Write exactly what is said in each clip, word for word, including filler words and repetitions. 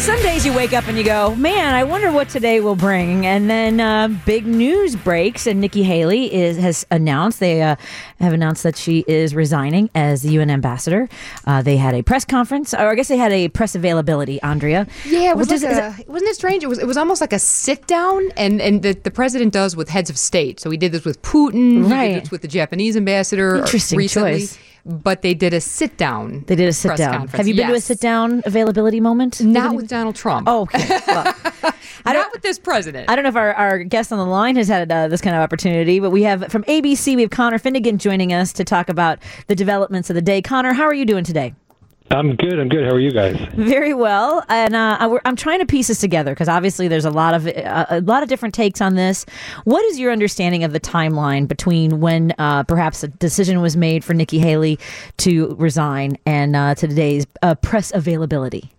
Some days you wake up and you go, man, I wonder what today will bring. And then uh, big news breaks, and Nikki Haley is has announced, they uh, have announced that she is resigning as the U N ambassador. Uh, they had a press conference, or I guess they had a press availability, Andrea. Yeah, it was Which like is- a, wasn't it strange? It was it was almost like a sit down, and and the, the president does with heads of state. So he did this with Putin, Right. he did this with the Japanese ambassador Interesting recently. choice. But they did a sit down. They did a sit down. Have you been to a Yes. sit down availability moment? Not with Donald Trump. Oh, okay. Well, I don't, Not with this president. I don't know if our, our guest on the line has had uh, this kind of opportunity, but we have from A B C, we have Connor Finnegan joining us to talk about the developments of the day. Connor, how are you doing today? I'm good. I'm good. How are you guys? Very well, and uh, I, we're- I'm trying to piece this together because obviously there's a lot of uh, a lot of different takes on this. What is your understanding of the timeline between when uh, perhaps a decision was made for Nikki Haley to resign and uh, to today's uh, press availability?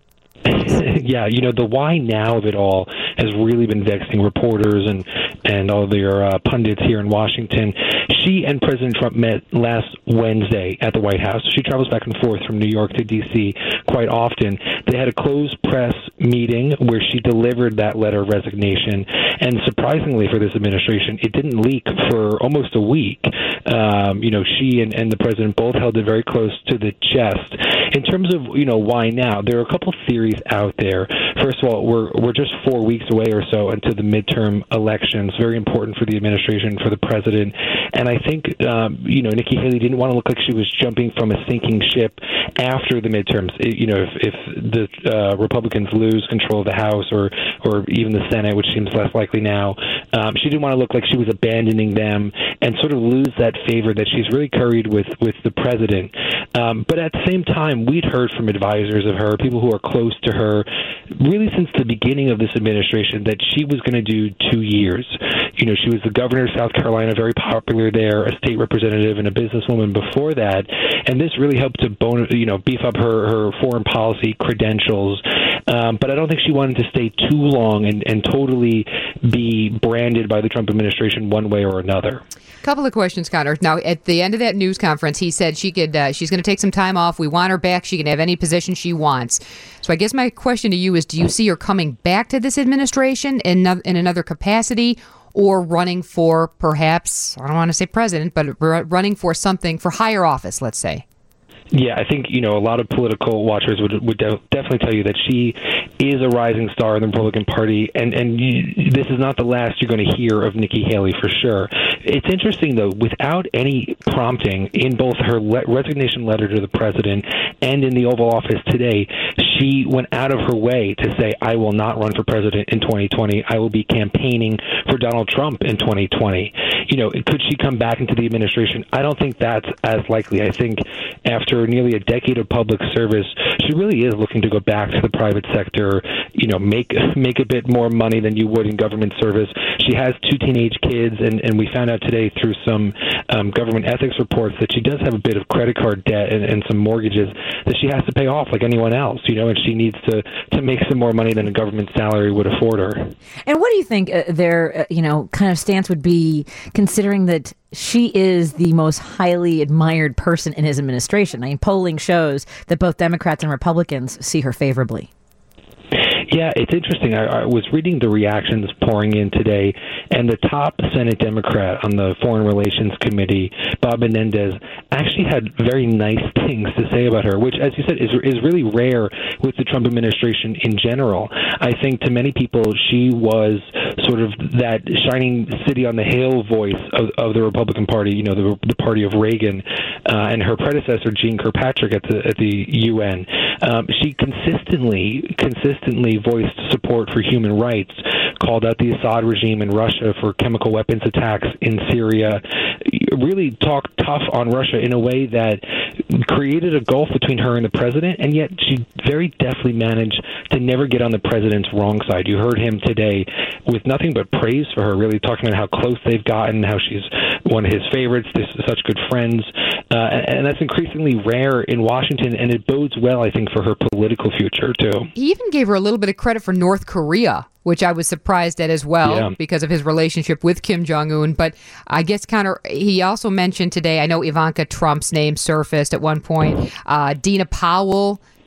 Yeah, you know, the why now of it all has really been vexing reporters and, and all their uh, pundits here in Washington. She and President Trump met last Wednesday at the White House. She travels back and forth from New York to D C quite often. They had a closed press meeting where she delivered that letter of resignation. And surprisingly for this administration, it didn't leak for almost a week. Um, you know, she and, and the president both held it very close to the chest. In terms of, you know, why now, there are a couple theories out there. First of all, we're we're just four weeks away or so into the midterm elections. Very important for the administration, for the president. And I think, um, you know, Nikki Haley didn't want to look like she was jumping from a sinking ship after the midterms. It, you know, if, if the uh, Republicans lose control of the House or, or even the Senate, which seems less likely now, um, she didn't want to look like she was abandoning them and sort of lose that favor that she's really curried with, with the president. Um, but at the same time, we'd heard from advisors of her, people who are close to her, really since the beginning of this administration, that she was going to do two years. You know, she was the governor of South Carolina, very popular there, a state representative and a businesswoman before that. And this really helped to bone, you know, beef up her, her foreign policy credentials. Um, but I don't think she wanted to stay too long and, and totally be branded by the Trump administration one way or another. Couple of questions, Connor. Now, at the end of that news conference, he said she could. Uh, she's going to take some time off. We want her back. She can have any position she wants. So I guess my question to you is, do you see her coming back to this administration in, no, in another capacity, or running for perhaps, I don't want to say president, but r- running for something, for higher office, let's say? Yeah, I think, you know, a lot of political watchers would would de- definitely tell you that she is a rising star in the Republican Party, and, and you, this is not the last you're going to hear of Nikki Haley for sure. It's interesting, though, without any prompting in both her le- resignation letter to the president and in the Oval Office today, she went out of her way to say, I will not run for president in twenty twenty. I will be campaigning for Donald Trump in twenty twenty. You know, could she come back into the administration? I don't think that's as likely. I think after nearly a decade of public service, she really is looking to go back to the private sector, you know, make make a bit more money than you would in government service. She has two teenage kids, and, and we found out today through some um, government ethics reports that she does have a bit of credit card debt and, and some mortgages that she has to pay off like anyone else, you know, and she needs to, to make some more money than a government salary would afford her. And what do you think uh, their, uh, you know, kind of stance would be, considering that she is the most highly admired person in his administration? I mean, polling shows that both Democrats and Republicans see her favorably. Yeah, it's interesting. I, I was reading the reactions pouring in today, and the top Senate Democrat on the Foreign Relations Committee, Bob Menendez, actually had very nice things to say about her, which, as you said, is is really rare with the Trump administration in general. I think to many people, she was sort of that shining city on the hill voice of, of the Republican Party, you know, the, the party of Reagan, uh, and her predecessor, Jeane Kirkpatrick, at the at the U N. Um, she consistently, consistently voiced support for human rights, called out the Assad regime in Russia for chemical weapons attacks in Syria, really talked tough on Russia in a way that created a gulf between her and the president, and yet she very deftly managed to never get on the president's wrong side. You heard him today with nothing but praise for her, really talking about how close they've gotten, how she's one of his favorites, they're such good friends, uh, and that's increasingly rare in Washington, and it bodes well, I think, for her political future, too. He even gave her a little bit of credit for North Korea, which I was surprised at as well, Yeah. because of his relationship with Kim Jong-un. But I guess Connor, he also mentioned today, I know Ivanka Trump's name surfaced at one point, uh, Dina Powell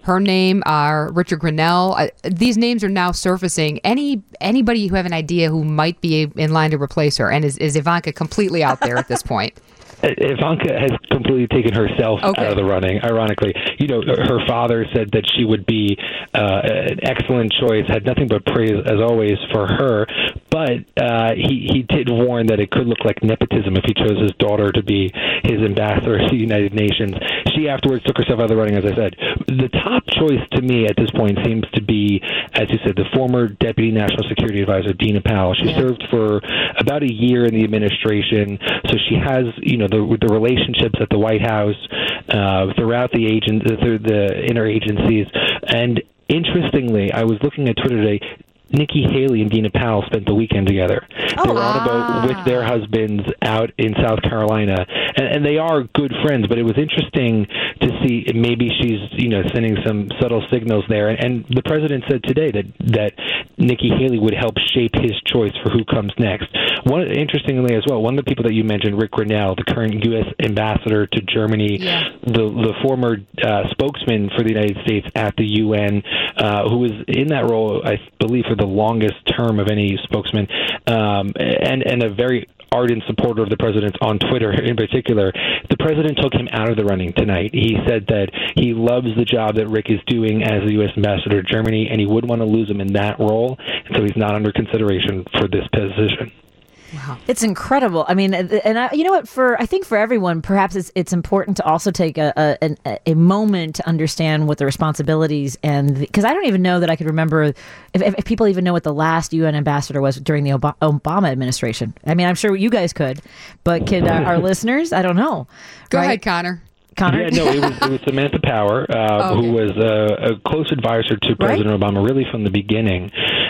her name, uh, Richard Grenell. Uh, these names are now surfacing. Any anybody who have an idea who might be in line to replace her, and is, is Ivanka completely out there at this point? Ivanka has completely taken herself okay. out of the running, ironically. You know, her father said that she would be uh, an excellent choice, had nothing but praise, as always, for her. But uh, he, he did warn that it could look like nepotism if he chose his daughter to be his ambassador to the United Nations. She afterwards took herself out of the running, as I said. The top choice to me at this point seems to be, as you said, the former Deputy National Security Advisor, Dina Powell. She yeah. served for about a year in the administration, so she has, you know, the, the relationships at the White House, uh, throughout the agent, the, the interagencies. And interestingly, I was looking at Twitter today. Nikki Haley and Dina Powell spent the weekend together. Oh, they were on a ah. boat with their husbands out in South Carolina, and, and they are good friends. But it was interesting to see maybe she's, you know, sending some subtle signals there. And, and the president said today that that Nikki Haley would help shape his choice for who comes next. One interestingly as well, one of the people that you mentioned, Rick Grenell, the current U S ambassador to Germany, yeah. the the former uh, spokesman for the United States at the U N, uh, who was in that role, I believe, for the longest term of any spokesman, um, and, and a very ardent supporter of the president on Twitter in particular. The president took him out of the running tonight. He said that he loves the job that Rick is doing as the U S ambassador to Germany, and he wouldn't want to lose him in that role, and so he's not under consideration for this position. Wow. It's incredible. I mean, and I, you know what? For I think for everyone, perhaps it's it's important to also take a a, a moment to understand what the responsibilities and because I don't even know that I could remember if, if, if people even know what the last U N ambassador was during the Ob- Obama administration. I mean, I'm sure you guys could, but could our, our listeners? I don't know. Go right? ahead, Connor. Connor? Yeah, no, it was, it was Samantha Power, uh, okay. who was a, a close advisor to President right? Obama, really from the beginning.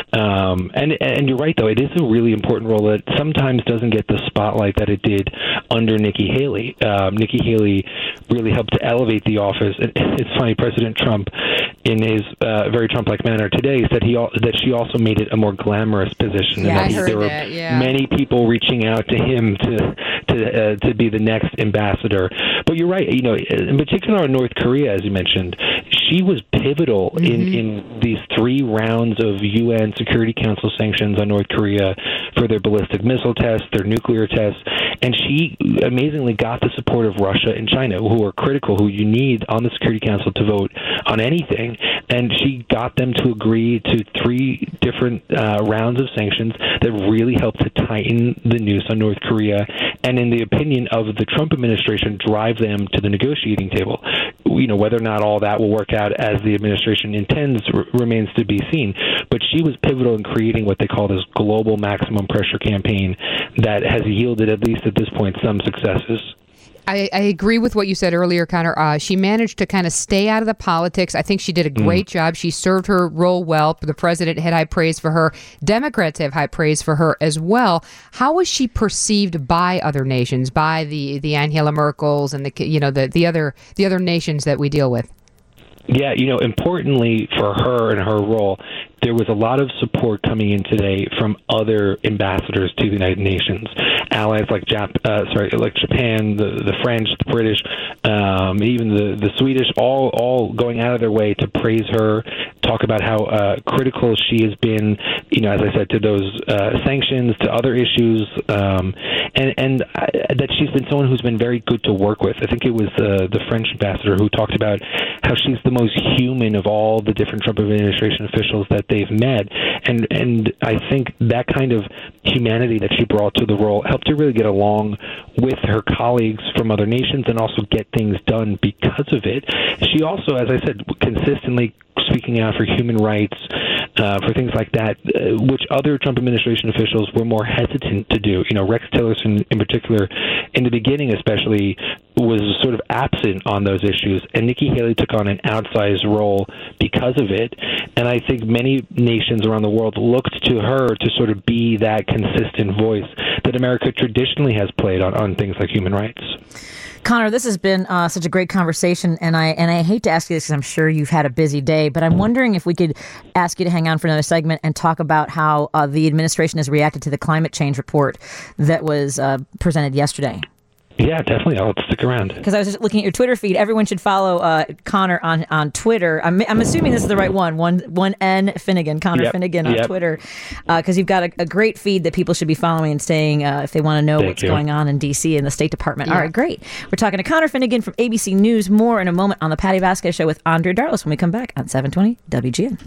Um, and and you're right, though, it is a really important role that sometimes doesn't get the spotlight that it did under Nikki Haley. Um, Nikki Haley really helped to elevate the office. And it's funny, President Trump, in his uh, very Trump-like manner today, said he al- that she also made it a more glamorous position. Yeah, and that I he, heard there were that, yeah. many people reaching out to him to to uh, to be the next ambassador. But you're right, you know, in particular in North Korea, as you mentioned, she was pivotal mm-hmm. in, in these three rounds of U N Security Council sanctions on North Korea for their ballistic missile tests, their nuclear tests, and she amazingly got the support of Russia and China, who are critical, who you need on the Security Council to vote on anything, and she got them to agree to three different uh, rounds of sanctions that really helped to tighten the noose on North Korea, and in the opinion of the Trump administration, drive them to the negotiating table. You know, whether or not all that will work out as the administration intends r- remains to be seen, but she was pivotal in creating what they call this global maximum pressure campaign that has yielded, at least at this point, some successes. I, I agree with what you said earlier, Connor. Uh, she managed to kind of stay out of the politics. I think she did a great mm. job. She served her role well. The president had high praise for her. Democrats have high praise for her as well. How was she perceived by other nations, by the the Angela Merkels and the you know the the other the other nations that we deal with? Yeah, you know, importantly for her and her role, there was a lot of support coming in today from other ambassadors to the United Nations, allies like Jap- uh, sorry, like Japan, the the French, the British, um, even the the Swedish, all all going out of their way to praise her, talk about how uh, critical she has been, you know, as I said, to those uh, sanctions, to other issues, um, and and I, that she's been someone who's been very good to work with. I think it was uh, the French ambassador who talked about how she's the most human of all the different Trump administration officials that they've met, and and I think that kind of humanity that she brought to the role helped her really get along with her colleagues from other nations and also get things done because of it. She also, as I said, consistently speaking out for human rights, uh, for things like that, uh, which other Trump administration officials were more hesitant to do. You know, Rex Tillerson in particular, in the beginning especially, was sort of absent on those issues, and Nikki Haley took on an outsized role because of it. And I think many nations around the world looked to her to sort of be that consistent voice that America traditionally has played on, on things like human rights. Connor, this has been uh, such a great conversation, and I and I hate to ask you this because I'm sure you've had a busy day, but I'm wondering if we could ask you to hang on for another segment and talk about how uh, the administration has reacted to the climate change report that was uh, presented yesterday. Yeah, definitely. I'll stick around. Because I was just looking at your Twitter feed. Everyone should follow uh, Connor on, on Twitter. I'm, I'm assuming this is the right one. One one N Finnegan, Connor Yep. Finnegan on Yep. Twitter. Because uh, you've got a, a great feed that people should be following and staying uh, if they want to know Thank what's you. going on in D C and the State Department. Yeah. All right, great. We're talking to Connor Finnegan from A B C News. More in a moment on the Patty Vasquez Show with Andre Darlis when we come back on seven twenty W G N.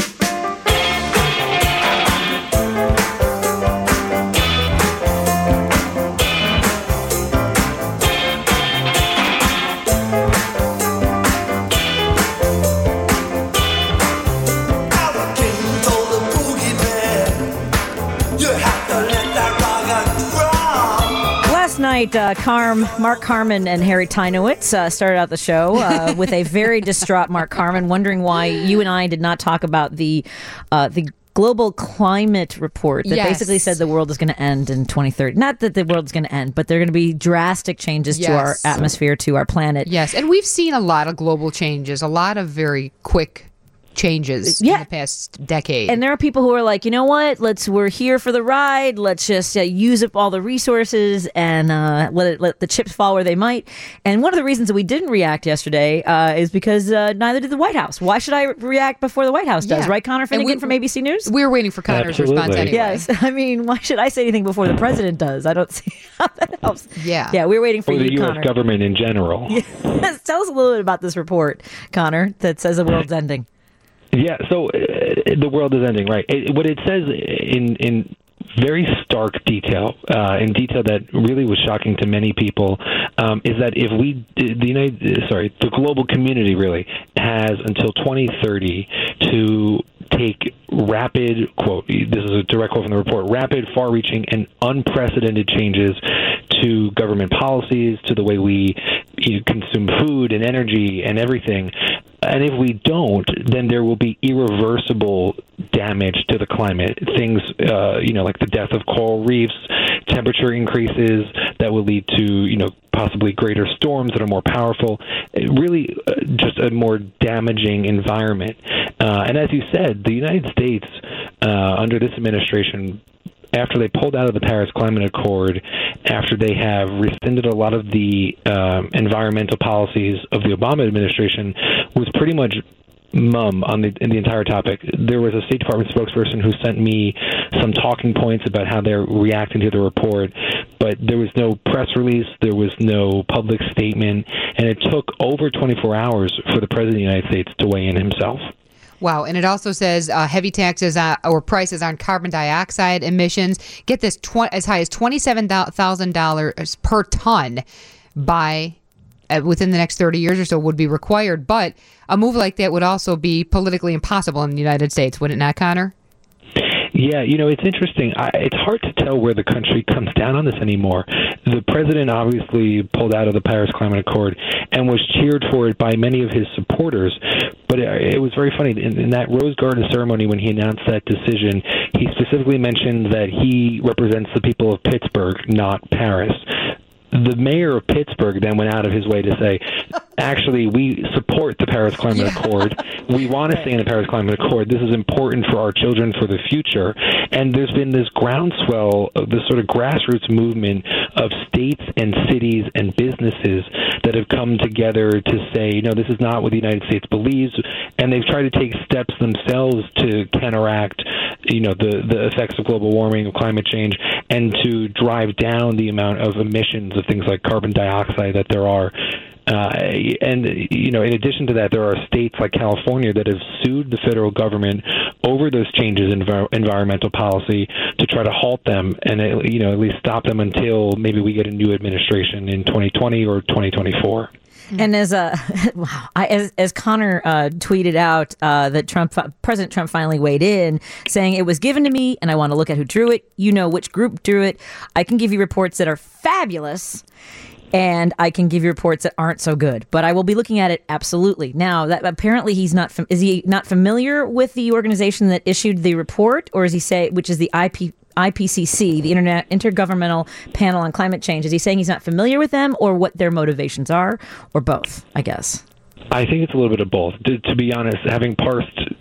Last night, uh, Carm, Mark Carman and Harry Tynowitz uh, started out the show uh, with a very distraught Mark Carman, wondering why you and I did not talk about the uh, the global climate report that Yes. basically said the world is going to end in twenty thirty. Not that the world is going to end, but there are going to be drastic changes to our Yes. atmosphere, to our planet. Yes, and we've seen a lot of global changes, a lot of very quick changes Yeah. in the past decade. And there are people who are like, you know what? Let's we're here for the ride. Let's just uh, use up all the resources and uh, let it, let the chips fall where they might. And one of the reasons that we didn't react yesterday uh, is because uh, neither did the White House. Why should I react before the White House does? Yeah. Right, Connor And Finnegan we- from A B C News. we were waiting for Connor's Absolutely. response anyway. Yes, I mean, why should I say anything before the president does? I don't see how that helps. Yeah. yeah, we're waiting for Or you, the U S Connor. government in general. Tell us a little bit about this report, Connor, that says the world's ending. Yeah, so uh, the world is ending, right? It, what it says in in very stark detail, uh, in detail that really was shocking to many people, um, is that if we, the United, sorry, the global community really has until twenty thirty to take rapid, quote, this is a direct quote from the report, rapid, far-reaching, and unprecedented changes to government policies, to the way we you know, consume food and energy and everything. And if we don't, then there will be irreversible damage to the climate. Things, uh, you know, like the death of coral reefs, temperature increases that will lead to, you know, possibly greater storms that are more powerful. It really, uh, just a more damaging environment. Uh, and as you said, the United States, uh, under this administration, after they pulled out of the Paris Climate Accord, after they have rescinded a lot of the um, environmental policies of the Obama administration, was pretty much mum on the in the entire topic. There was a State Department spokesperson who sent me some talking points about how they're reacting to the report, but there was no press release, there was no public statement, and it took over twenty-four hours for the President of the United States to weigh in himself. Wow, and it also says uh, heavy taxes on, or prices on carbon dioxide emissions. Get this, tw- as high as twenty-seven thousand dollars per ton by uh, within the next thirty years or so would be required. But a move like that would also be politically impossible in the United States, would it not, Connor? Yeah, you know, it's interesting. I, it's hard to tell where the country comes down on this anymore. The president obviously pulled out of the Paris Climate Accord and was cheered for it by many of his supporters. But it, it was very funny. In, in that Rose Garden ceremony, when he announced that decision, he specifically mentioned that he represents the people of Pittsburgh, not Paris. The mayor of Pittsburgh then went out of his way to say, actually, we support the Paris Climate Yeah. Accord. We want to stay in the Paris Climate Accord. This is important for our children for the future. And there's been this groundswell of this sort of grassroots movement of states and cities and businesses that have come together to say, no, this is not what the United States believes. And they've tried to take steps themselves to counteract, you know, the, the effects of global warming, of climate change, and to drive down the amount of emissions of things like carbon dioxide that there are. Uh, and, you know, in addition to that, there are states like California that have sued the federal government over those changes in envir- environmental policy to try to halt them and, uh, you know, at least stop them until maybe we get a new administration in twenty twenty or twenty twenty-four. And as uh, wow, I, as as Connor uh, tweeted out uh, that Trump, President Trump finally weighed in, saying it was given to me, and I want to look at who drew it. You know which group drew it. I can give you reports that are fabulous, and I can give you reports that aren't so good. But I will be looking at it absolutely. Now, that apparently he's not. Fam- is he not familiar with the organization that issued the report, or is he say, which is the I P? I P C C, the Internet Intergovernmental Panel on Climate Change. Is he saying he's not familiar with them, or what their motivations are, or both, I guess? I think it's a little bit of both. To, to be honest, having parsed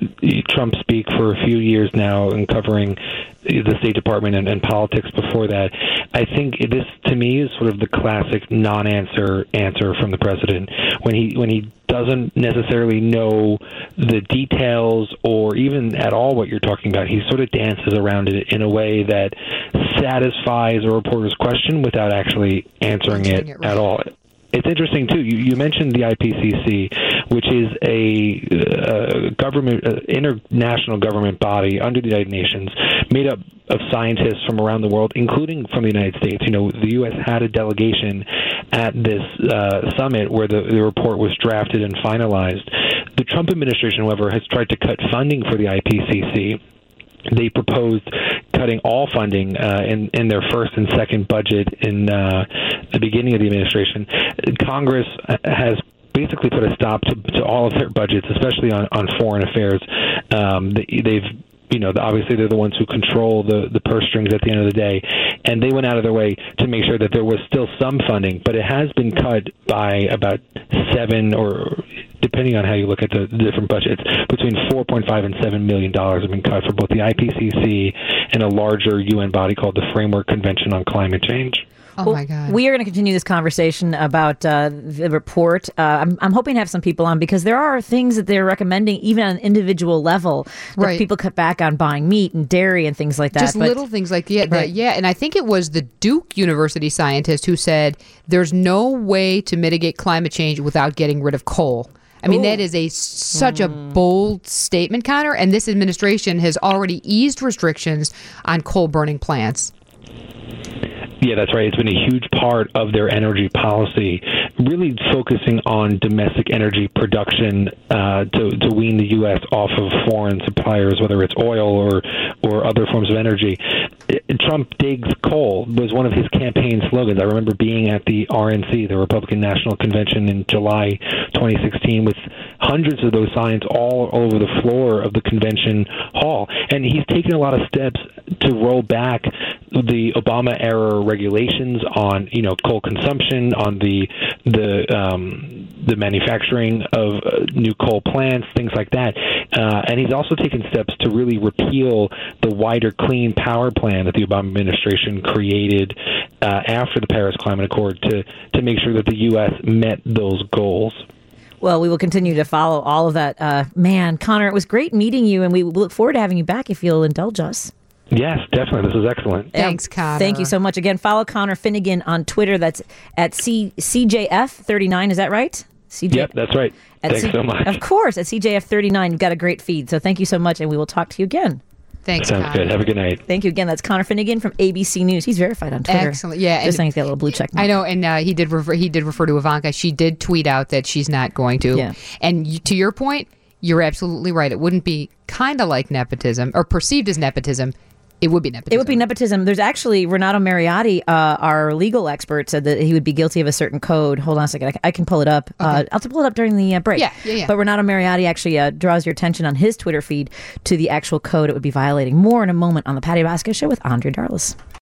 Trump speak for a few years now and covering the State Department and, and politics before that. I think this, to me, is sort of the classic non-answer answer from the president when he when he doesn't necessarily know the details or even at all what you're talking about. He sort of dances around it in a way that satisfies a reporter's question without actually answering it, it right. at all. It's interesting, too. You, you mentioned the I P C C, which is a uh, government, uh, international government body under the United Nations, made up of scientists from around the world, including from the United States. You know, the U S had a delegation at this uh, summit where the, the report was drafted and finalized. The Trump administration, however, has tried to cut funding for the I P C C. They proposed cutting all funding uh, in, in their first and second budget in uh, the beginning of the administration. Congress has basically put a stop to, to all of their budgets, especially on, on foreign affairs. Um, they, they've You know, obviously they're the ones who control the, the purse strings at the end of the day, and they went out of their way to make sure that there was still some funding, but it has been cut by about seven, or depending on how you look at the, the different budgets, between four point five and seven million dollars have been cut for both the I P C C and a larger U N body called the Framework Convention on Climate Change. Oh, well, my God. We are going to continue this conversation about uh, the report. Uh, I'm, I'm hoping to have some people on because there are things that they're recommending, even on an individual level, that right. people cut back on buying meat and dairy and things like that. Just but, little things like yeah, right. that, yeah. And I think it was the Duke University scientist who said there's no way to mitigate climate change without getting rid of coal. I mean, Ooh. that is a such a bold statement, Connor, and this administration has already eased restrictions on coal-burning plants. Yeah, that's right. It's been a huge part of their energy policy, really focusing on domestic energy production uh, to, to wean the U S off of foreign suppliers, whether it's oil or, or other forms of energy. Trump digs coal was one of his campaign slogans. I remember being at the R N C, the Republican National Convention, in July twenty sixteen with hundreds of those signs all over the floor of the convention hall. And he's taken a lot of steps to roll back the Obama-era regulations on, you know, coal consumption, on the the um, the manufacturing of uh, new coal plants, things like that. Uh, and he's also taken steps to really repeal the wider Clean Power Plan that the Obama administration created uh, after the Paris Climate Accord to to make sure that the U S met those goals. Well, we will continue to follow all of that. Uh, man, Connor, it was great meeting you, and we look forward to having you back if you'll indulge us. Yes, definitely. This was excellent. Thanks, Connor. Thank you so much. Again, follow Connor Finnegan on Twitter. That's at C- CJF thirty-nine. Is that right? C J- Yep, that's right. At Thanks C- so much. Of course, at C J F thirty-nine. You've got a great feed. So thank you so much, and we will talk to you again. Thanks, Sounds Connor. good. Have a good night. Thank you again. That's Connor Finnegan from A B C News. He's verified on Twitter. Excellent. Yeah, just saying he's got a little blue check mark. I know, and uh, he did refer, he did refer to Ivanka. She did tweet out that she's not going to. Yeah. And you, to your point, you're absolutely right. It wouldn't be kind of like nepotism or perceived as nepotism. It would be nepotism. It would be nepotism. There's actually Renato Mariotti, uh, our legal expert, said that he would be guilty of a certain code. Hold on a second. I, I can pull it up. Okay. Uh, I'll pull it up during the uh, break. Yeah, yeah, yeah. But Renato Mariotti actually uh, draws your attention on his Twitter feed to the actual code it would be violating. More in a moment on the Patty Vasquez Show with Andre Darlis.